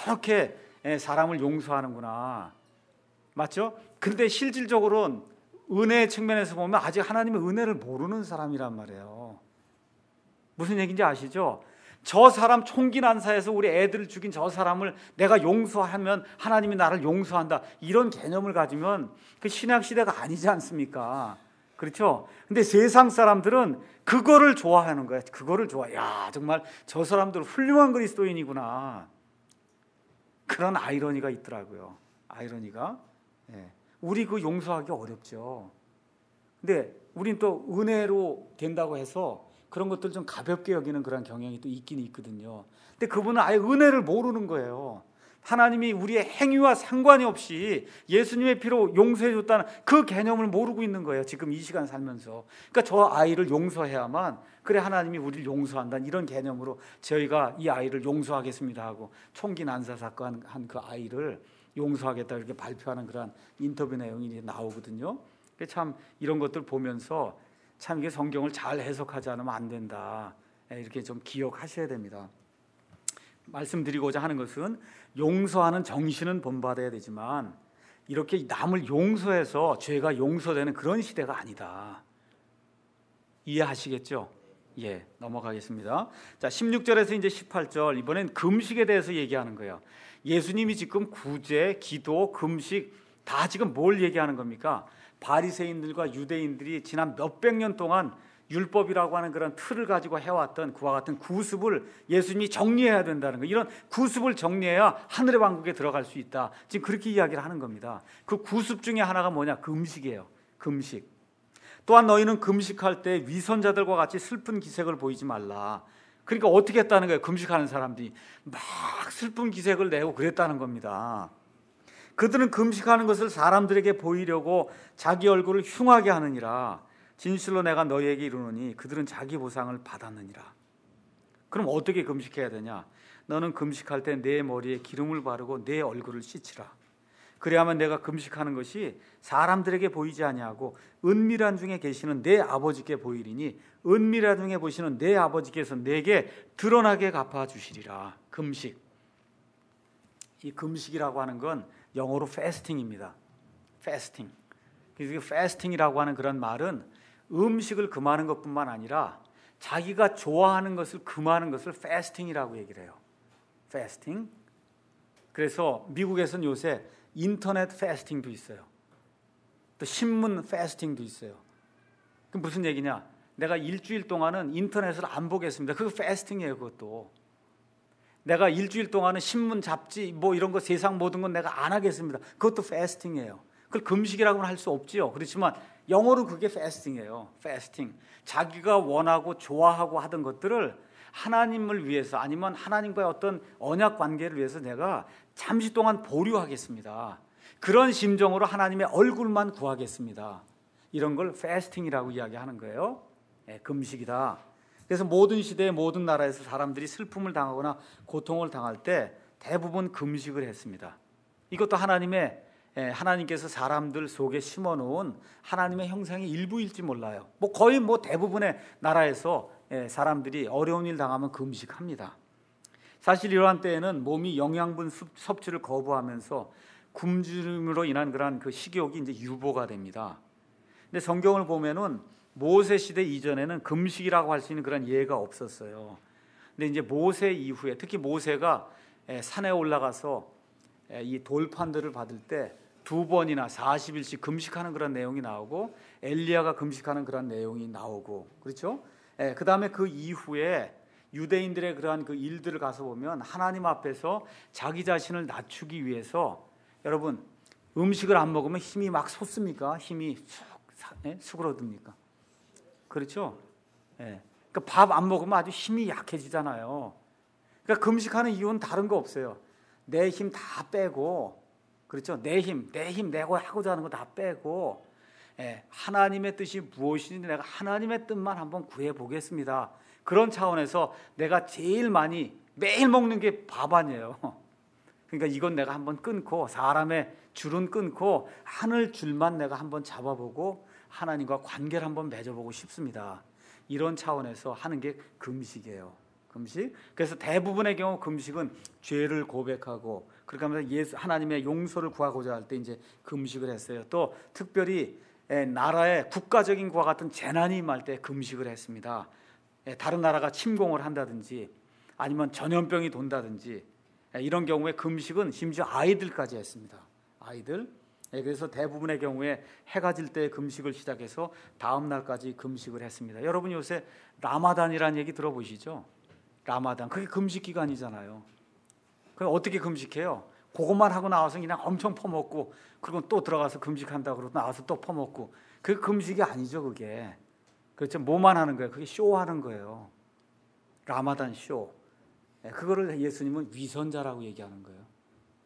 사람을 용서하는구나. 맞죠? 근데 실질적으로는 은혜의 측면에서 보면 아직 하나님의 은혜를 모르는 사람이란 말이에요. 무슨 얘기인지 아시죠? 저 사람 총기 난사해서 우리 애들을 죽인 저 사람을 내가 용서하면 하나님이 나를 용서한다, 이런 개념을 가지면 그 신약 시대가 아니지 않습니까? 그렇죠? 근데 세상 사람들은 그거를 좋아하는 거야. 그거를 좋아해. 야, 정말 저 사람들 훌륭한 그리스도인이구나. 그런 아이러니가 있더라고요. 아이러니가. 우리 그 용서하기 어렵죠. 근데 우린 또 은혜로 된다고 해서 그런 것들 좀 가볍게 여기는 그런 경향이 또 있긴 있거든요. 근데 그분은 아예 은혜를 모르는 거예요. 하나님이 우리의 행위와 상관이 없이 예수님의 피로 용서해 줬다는 그 개념을 모르고 있는 거예요. 지금 이 시간 살면서. 그러니까 저 아이를 용서해야만 그래 하나님이 우리를 용서한다는 이런 개념으로 저희가 이 아이를 용서하겠습니다 하고 총기 난사 사건 한 그 아이를 용서하겠다 이렇게 발표하는 그런 인터뷰 내용이 나오거든요. 참 이런 것들 보면서 참 이게 성경을 잘 해석하지 않으면 안 된다. 이렇게 좀 기억하셔야 됩니다. 말씀드리고자 하는 것은 용서하는 정신은 본받아야 되지만 이렇게 남을 용서해서 죄가 용서되는 그런 시대가 아니다. 이해하시겠죠? 예, 넘어가겠습니다. 자, 16절에서 이제 18절 이번엔 금식에 대해서 얘기하는 거예요. 예수님이 지금 구제, 기도, 금식 다 지금 뭘 얘기하는 겁니까? 바리새인들과 유대인들이 지난 몇백 년 동안 율법이라고 하는 그런 틀을 가지고 해왔던 그와 같은 구습을 예수님이 정리해야 된다는 거예요. 이런 구습을 정리해야 하늘의 왕국에 들어갈 수 있다. 지금 그렇게 이야기를 하는 겁니다. 그 구습 중에 하나가 뭐냐? 금식이에요. 금식. 또한 너희는 금식할 때 위선자들과 같이 슬픈 기색을 보이지 말라. 그러니까 어떻게 했다는 거예요? 금식하는 사람들이 막 슬픈 기색을 내고 그랬다는 겁니다. 그들은 금식하는 것을 사람들에게 보이려고 자기 얼굴을 흉하게 하느니라. 진실로 내가 너희에게 이르노니 그들은 자기 보상을 받았느니라. 그럼 어떻게 금식해야 되냐? 너는 금식할 때 내 머리에 기름을 바르고 내 얼굴을 씻으라. 그래야만 내가 금식하는 것이 사람들에게 보이지 아니하고 은밀한 중에 계시는 내 아버지께 보이리니 은밀한 중에 보시는 내 아버지께서 내게 드러나게 갚아주시리라. 금식. 이 금식이라고 하는 건 영어로 패스팅입니다. 패스팅. 그래서 패스팅이라고 하는 그런 말은 음식을 금하는 것뿐만 아니라 자기가 좋아하는 것을 금하는 것을 패스팅이라고 얘기를 해요. 패스팅. 그래서 미국에서는 요새 인터넷 패스팅도 있어요. 또 신문 패스팅도 있어요. 그럼 무슨 얘기냐? 내가 일주일 동안은 인터넷을 안 보겠습니다. 그거 패스팅이에요. 그것도. 내가 일주일 동안은 신문, 잡지 뭐 이런 거 세상 모든 건 내가 안 하겠습니다. 그것도 패스팅이에요. 그걸 금식이라고는 할 수 없지요. 그렇지만 영어로 그게 패스팅이에요. 패스팅. 자기가 원하고 좋아하고 하던 것들을 하나님을 위해서 아니면 하나님과의 어떤 언약 관계를 위해서 내가 잠시 동안 보류하겠습니다. 그런 심정으로 하나님의 얼굴만 구하겠습니다. 이런 걸 패스팅이라고 이야기하는 거예요. 네, 금식이다. 그래서 모든 시대의 모든 나라에서 사람들이 슬픔을 당하거나 고통을 당할 때 대부분 금식을 했습니다. 이것도 하나님께서 사람들 속에 심어놓은 하나님의 형상의 일부일지 몰라요. 거의 대부분의 나라에서 사람들이 어려운 일 당하면 금식합니다. 사실 이러한 때에는 몸이 영양분 섭취를 거부하면서 굶주림으로 인한 그런 그 식욕이 이제 유보가 됩니다. 근데 성경을 보면은 모세 시대 이전에는 금식이라고 할 수 있는 그런 예가 없었어요. 근데 이제 모세 이후에 특히 모세가 산에 올라가서 이 돌판들을 받을 때 2번이나 40일씩 금식하는 그런 내용이 나오고 엘리야가 금식하는 그런 내용이 나오고 그렇죠? 그 다음에 그 이후에 유대인들의 그러한 그 일들을 가서 보면 하나님 앞에서 자기 자신을 낮추기 위해서 여러분 음식을 안 먹으면 힘이 막 솟습니까? 힘이 수그러듭니까? 그렇죠? 그러니까 밥 안 먹으면 아주 힘이 약해지잖아요. 그러니까 금식하는 이유는 다른 거 없어요. 내 힘 다 빼고 그렇죠? 내 힘 내고 하고자 하는 거 다 빼고 하나님의 뜻이 무엇인지 내가 하나님의 뜻만 한번 구해보겠습니다. 그런 차원에서 내가 제일 많이 매일 먹는 게 밥 아니에요. 그러니까 이건 내가 한번 끊고 사람의 줄은 끊고 하늘 줄만 내가 한번 잡아보고 하나님과 관계를 한번 맺어보고 싶습니다. 이런 차원에서 하는 게 금식이에요. 금식. 그래서 대부분의 경우 금식은 죄를 고백하고 그렇게 하면서 하나님의 용서를 구하고자 할 때 이제 금식을 했어요. 또 특별히 나라에 국가적인 것과 같은 재난이 임할 때 금식을 했습니다. 다른 나라가 침공을 한다든지 아니면 전염병이 돈다든지 이런 경우에 금식은 심지어 아이들까지 했습니다. 아이들. 그래서 대부분의 경우에 해가 질 때 금식을 시작해서 다음 날까지 금식을 했습니다. 여러분 요새 라마단이라는 얘기 들어보시죠? 라마단. 그게 금식 기간이잖아요. 그럼 어떻게 금식해요? 그것만 하고 나와서 그냥 엄청 퍼먹고 그리고 또 들어가서 금식한다 그러고 나와서 또 퍼먹고 그게 금식이 아니죠. 그게. 그렇죠. 뭐만 하는 거예요? 그게 쇼하는 거예요. 라마단 쇼. 그거를 예수님은 위선자라고 얘기하는 거예요.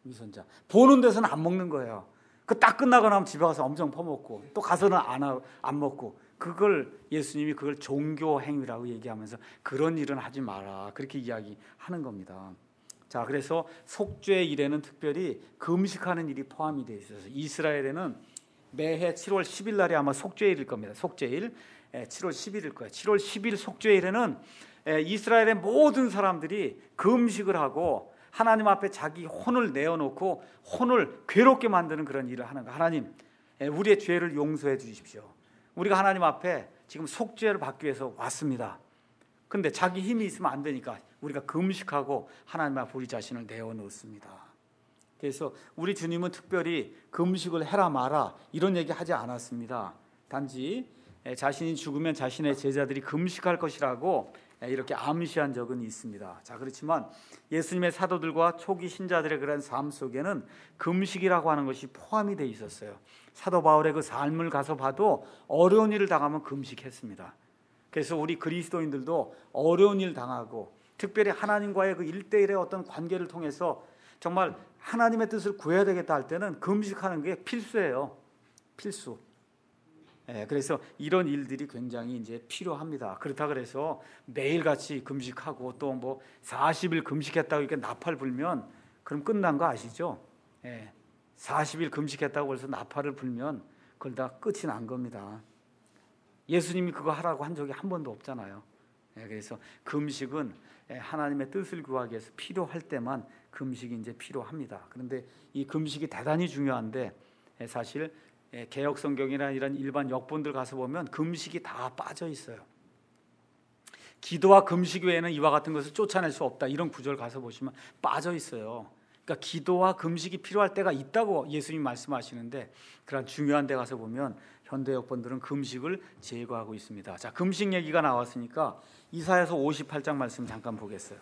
위선자. 보는 데서는 안 먹는 거예요. 그 딱 끝나고 나면 집에 가서 엄청 퍼먹고 또 가서는 안 먹고, 그걸 예수님이 그걸 종교 행위라고 얘기하면서 그런 일은 하지 마라, 그렇게 이야기하는 겁니다. 자, 그래서 속죄 일에는 특별히 금식하는 일이 포함이 되어 있어서 이스라엘에는 매해 7월 10일 날이 아마 속죄일일 겁니다. 속죄일 7월 10일일 거예요. 7월 10일 속죄일에는 이스라엘의 모든 사람들이 금식을 하고 하나님 앞에 자기 혼을 내어놓고 혼을 괴롭게 만드는 그런 일을 하는 거예요. 하나님, 우리의 죄를 용서해 주십시오. 우리가 하나님 앞에 지금 속죄를 받기 위해서 왔습니다. 그런데 자기 힘이 있으면 안 되니까 우리가 금식하고 하나님 앞에 우리 자신을 내어놓습니다. 그래서 우리 주님은 특별히 금식을 해라 마라 이런 얘기 하지 않았습니다. 단지 자신이 죽으면 자신의 제자들이 금식할 것이라고 이렇게 암시한 적은 있습니다. 자, 그렇지만 예수님의 사도들과 초기 신자들의 그런 삶 속에는 금식이라고 하는 것이 포함이 돼 있었어요. 사도 바울의 그 삶을 가서 봐도 어려운 일을 당하면 금식했습니다. 그래서 우리 그리스도인들도 어려운 일 당하고 특별히 하나님과의 그 1대1의 어떤 관계를 통해서 정말 하나님의 뜻을 구해야 되겠다 할 때는 금식하는 게 필수예요. 필수. 그래서 이런 일들이 굉장히 이제 필요합니다. 그렇다 그래서 매일같이 금식하고 또 뭐 40일 금식했다고 이렇게 나팔 불면 그럼 끝난 거 아시죠? 40일 금식했다고 벌써 나팔을 불면 그걸 다 끝이 난 겁니다. 예수님이 그거 하라고 한 적이 한 번도 없잖아요. 그래서 금식은 하나님의 뜻을 구하기 위해서 필요할 때만 금식이 이제 필요합니다. 그런데 이 금식이 대단히 중요한데 사실 개역 성경이나 이런 일반 역본들 가서 보면 금식이 다 빠져 있어요. 기도와 금식 외에는 이와 같은 것을 쫓아낼 수 없다, 이런 구절 가서 보시면 빠져 있어요. 그러니까 기도와 금식이 필요할 때가 있다고 예수님 말씀하시는데 그런 중요한 데 가서 보면 현대 역본들은 금식을 제거하고 있습니다. 자, 금식 얘기가 나왔으니까 이사야서 58장 말씀 잠깐 보겠어요.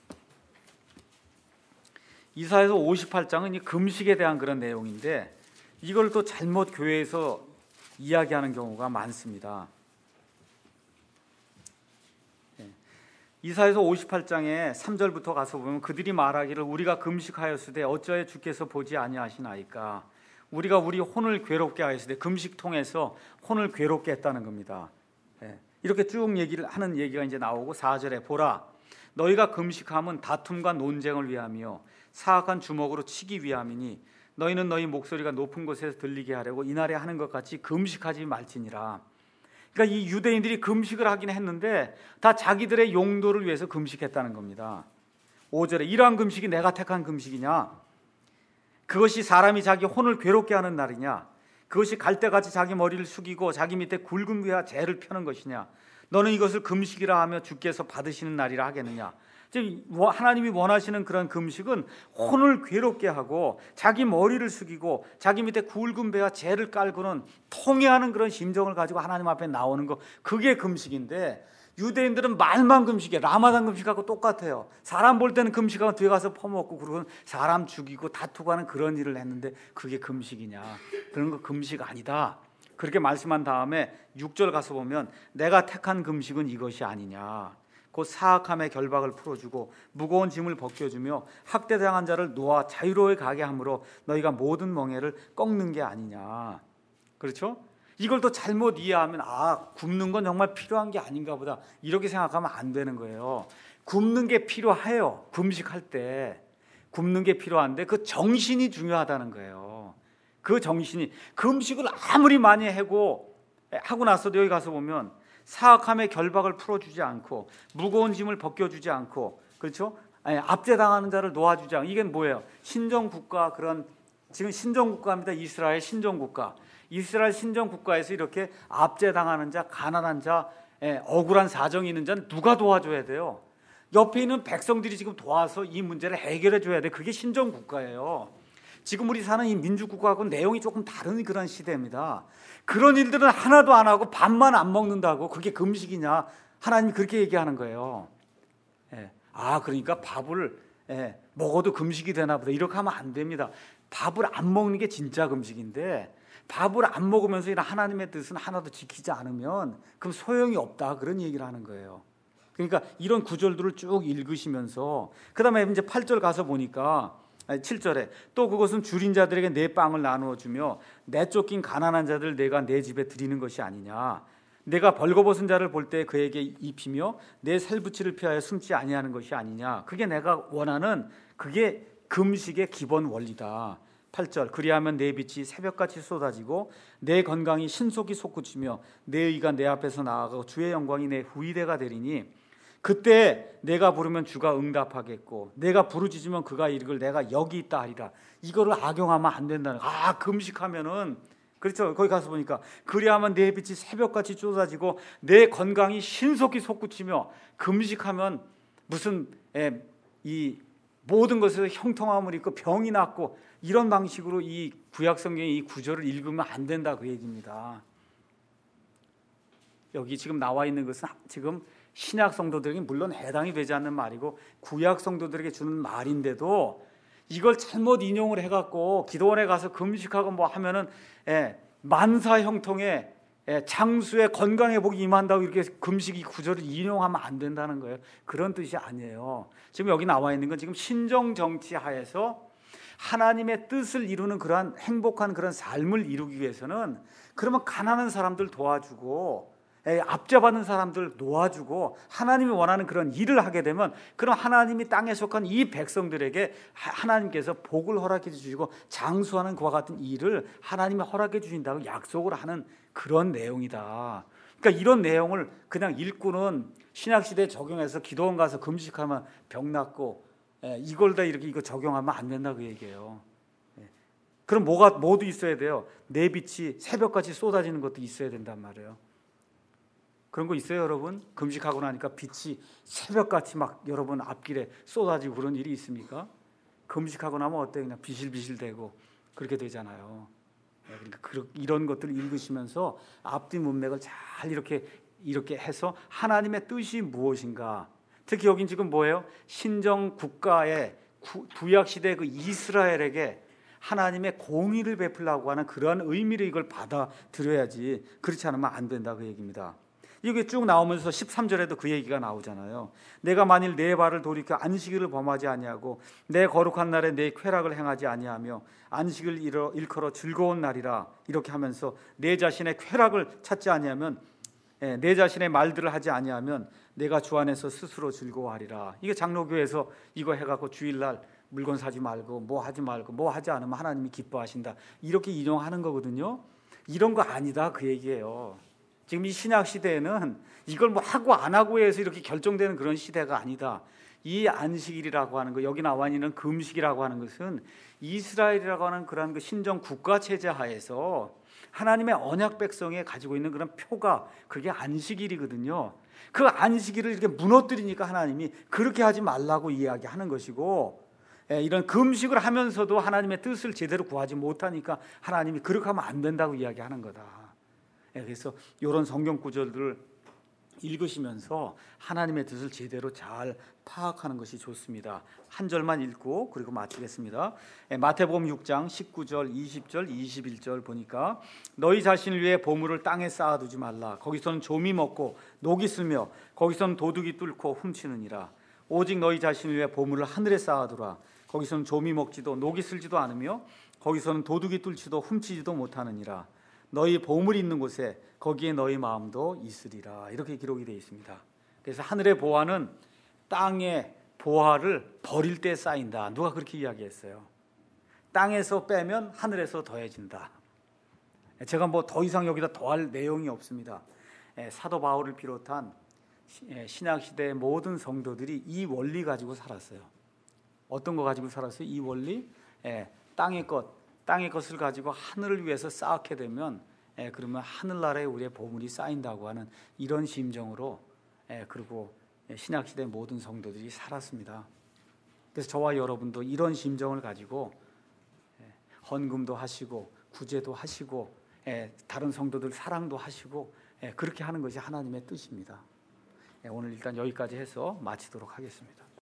이사야서 58장은 이 금식에 대한 그런 내용인데 이걸 또 잘못 교회에서 이야기하는 경우가 많습니다. 이사야서 58장에 3절부터 가서 보면 그들이 말하기를 우리가 금식하였으되 어찌하여 주께서 보지 아니하시나이까. 우리가 우리 혼을 괴롭게 하였으되 금식 통해서 혼을 괴롭게 했다는 겁니다. 이렇게 쭉 얘기를 하는 얘기가 이제 나오고 4절에 보라 너희가 금식함은 다툼과 논쟁을 위하며 사악한 주먹으로 치기 위함이니 너희는 너희 목소리가 높은 곳에서 들리게 하려고 이날에 하는 것 같이 금식하지 말지니라. 그러니까 이 유대인들이 금식을 하긴 했는데 다 자기들의 용도를 위해서 금식했다는 겁니다. 5절에 이러한 금식이 내가 택한 금식이냐? 그것이 사람이 자기 혼을 괴롭게 하는 날이냐? 그것이 갈대같이 자기 머리를 숙이고 자기 밑에 굵은 위와 재를 펴는 것이냐? 너는 이것을 금식이라 하며 주께서 받으시는 날이라 하겠느냐? 하나님이 원하시는 그런 금식은 혼을 괴롭게 하고 자기 머리를 숙이고 자기 밑에 굵은 배와 재를 깔고는 통회하는 그런 심정을 가지고 하나님 앞에 나오는 거, 그게 금식인데 유대인들은 말만 금식해. 라마단 금식하고 똑같아요. 사람 볼 때는 금식하고 뒤에 가서 퍼먹고 그러고 사람 죽이고 다투고 하는 그런 일을 했는데 그게 금식이냐? 그런 거 금식 아니다. 그렇게 말씀한 다음에 6절 가서 보면 내가 택한 금식은 이것이 아니냐. 곧 사악함의 결박을 풀어주고 무거운 짐을 벗겨주며 학대당한 자를 놓아 자유로이 가게 함으로 너희가 모든 멍에를 꺾는 게 아니냐. 그렇죠? 이걸 또 잘못 이해하면 굶는 건 정말 필요한 게 아닌가 보다 이렇게 생각하면 안 되는 거예요. 굶는 게 필요해요. 금식할 때 굶는 게 필요한데 그 정신이 중요하다는 거예요. 그 정신이, 금식을 아무리 많이 하고 나서도 여기 가서 보면 사악함의 결박을 풀어주지 않고 무거운 짐을 벗겨주지 않고, 그렇죠? 압제당하는 자를 놓아주지 않고, 이게 뭐예요? 신정국가, 그런 지금 신정국가입니다. 이스라엘 신정국가. 이스라엘 신정국가에서 이렇게 압제당하는 자, 가난한 자, 억울한 사정이 있는 자는 누가 도와줘야 돼요? 옆에 있는 백성들이 지금 도와서 이 문제를 해결해 줘야 돼. 그게 신정국가예요. 지금 우리 사는 이 민주국가하고는 내용이 조금 다른 그런 시대입니다. 그런 일들은 하나도 안 하고 밥만 안 먹는다고 그게 금식이냐? 하나님이 그렇게 얘기하는 거예요. 그러니까 밥을 먹어도 금식이 되나 보다 이렇게 하면 안 됩니다. 밥을 안 먹는 게 진짜 금식인데 밥을 안 먹으면서 이런 하나님의 뜻은 하나도 지키지 않으면 그럼 소용이 없다, 그런 얘기를 하는 거예요. 그러니까 이런 구절들을 쭉 읽으시면서 그 다음에 이제 8절 가서 보니까 7절에 또 그것은 줄인 자들에게 내 빵을 나누어 주며 내쫓긴 가난한 자들 내가 내 집에 드리는 것이 아니냐. 내가 벌거벗은 자를 볼 때 그에게 입히며 내 살부치를 피하여 숨지 아니하는 것이 아니냐. 그게 내가 원하는, 그게 금식의 기본 원리다. 8절 그리하면 내 빛이 새벽같이 쏟아지고 내 건강이 신속히 솟구치며 내 의가 내 앞에서 나아가고 주의 영광이 내 후위대가 되리니 그때 내가 부르면 주가 응답하겠고 내가 부르짖으면 그가 이르기를 내가 여기 있다 하리라. 이거를 악용하면 안 된다는 거야. 금식하면은, 그렇죠. 거기 가서 보니까 그리하면 내 빛이 새벽같이 쏟아지고 내 건강이 신속히 솟구치며, 금식하면 무슨 이 모든 것에서 형통함을 입고 병이 낫고 이런 방식으로 이 구약 성경의 이 구절을 읽으면 안 된다, 그 얘기입니다. 여기 지금 나와 있는 것은 지금 신약 성도들에게 물론 해당이 되지 않는 말이고 구약 성도들에게 주는 말인데도 이걸 잘못 인용을 해갖고 기도원에 가서 금식하고 뭐 하면은 만사 형통에 장수의 건강의 복이 임한다고 이렇게 금식 이 구절을 인용하면 안 된다는 거예요. 그런 뜻이 아니에요. 지금 여기 나와 있는 건 지금 신정 정치 하에서 하나님의 뜻을 이루는 그러한 행복한 그런 삶을 이루기 위해서는, 그러면 가난한 사람들 도와주고 압제받는 사람들 도와주고 하나님이 원하는 그런 일을 하게 되면, 그럼 하나님이 땅에 속한 이 백성들에게 하나님께서 복을 허락해 주시고 장수하는 그와 같은 일을 하나님이 허락해 주신다고 약속을 하는 그런 내용이다. 그러니까 이런 내용을 그냥 읽고는 신약시대에 적용해서 기도원 가서 금식하면 병 낫고 이걸 다 이렇게 이거 적용하면 안 된다, 그 얘기예요. 그럼 뭐도 있어야 돼요? 내 빛이 새벽같이 쏟아지는 것도 있어야 된단 말이에요. 그런 거 있어요, 여러분? 금식하고 나니까 빛이 새벽같이 막 여러분 앞길에 쏟아지고 그런 일이 있습니까? 금식하고 나면 어때요? 그냥 비실비실대고 그렇게 되잖아요. 그러니까 이런 것들을 읽으시면서 앞뒤 문맥을 잘 이렇게 해서 하나님의 뜻이 무엇인가, 특히 여긴 지금 뭐예요? 신정 국가의 구약 시대 그 이스라엘에게 하나님의 공의를 베풀려고 하는 그러한 의미로 이걸 받아들여야지, 그렇지 않으면 안 된다, 그 얘기입니다. 이게 쭉 나오면서 13절에도 그 얘기가 나오잖아요. 내가 만일 내 발을 돌이켜 안식일을 범하지 아니하고 내 거룩한 날에 내 쾌락을 행하지 아니하며 안식을 일컬어 즐거운 날이라 이렇게 하면서 내 자신의 쾌락을 찾지 아니하면, 내 자신의 말들을 하지 아니하면 내가 주 안에서 스스로 즐거워하리라. 이게 장로교에서 이거 해갖고 주일날 물건 사지 말고 뭐 하지 말고 뭐 하지 않으면 하나님이 기뻐하신다, 이렇게 인용하는 거거든요. 이런 거 아니다, 그 얘기예요. 지금 이 신약 시대에는 이걸 뭐 하고 안 하고 해서 이렇게 결정되는 그런 시대가 아니다. 이 안식일이라고 하는 거, 여기 나와 있는 금식이라고 하는 것은 이스라엘이라고 하는 그런 그 신정 국가 체제 하에서 하나님의 언약 백성에 가지고 있는 그런 표가, 그게 안식일이거든요. 그 안식일을 이렇게 무너뜨리니까 하나님이 그렇게 하지 말라고 이야기하는 것이고, 이런 금식을 하면서도 하나님의 뜻을 제대로 구하지 못하니까 하나님이 그렇게 하면 안 된다고 이야기하는 거다. 그래서 이런 성경 구절들을 읽으시면서 하나님의 뜻을 제대로 잘 파악하는 것이 좋습니다. 한 절만 읽고 그리고 마치겠습니다. 마태복음 6장 19절, 20절, 21절 보니까 너희 자신을 위해 보물을 땅에 쌓아두지 말라. 거기서는 좀이 먹고 녹이 슬며 거기서는 도둑이 뚫고 훔치느니라. 오직 너희 자신을 위해 보물을 하늘에 쌓아두라. 거기서는 좀이 먹지도 녹이 슬지도 않으며 거기서는 도둑이 뚫지도 훔치지도 못하느니라. 너희 보물이 있는 곳에 거기에 너희 마음도 있으리라. 이렇게 기록이 되어 있습니다. 그래서 하늘의 보화는 땅의 보화를 버릴 때 쌓인다. 누가 그렇게 이야기했어요? 땅에서 빼면 하늘에서 더해진다. 제가 뭐 더 이상 여기다 더할 내용이 없습니다. 사도 바울을 비롯한 신약 시대의 모든 성도들이 이 원리 가지고 살았어요. 어떤 거 가지고 살았어요? 이 원리? 땅의 것을 가지고 하늘을 위해서 쌓게 되면 그러면 하늘나라에 우리의 보물이 쌓인다고 하는 이런 심정으로 그리고 신약시대 모든 성도들이 살았습니다. 그래서 저와 여러분도 이런 심정을 가지고 헌금도 하시고 구제도 하시고 다른 성도들 사랑도 하시고 그렇게 하는 것이 하나님의 뜻입니다. 오늘 일단 여기까지 해서 마치도록 하겠습니다.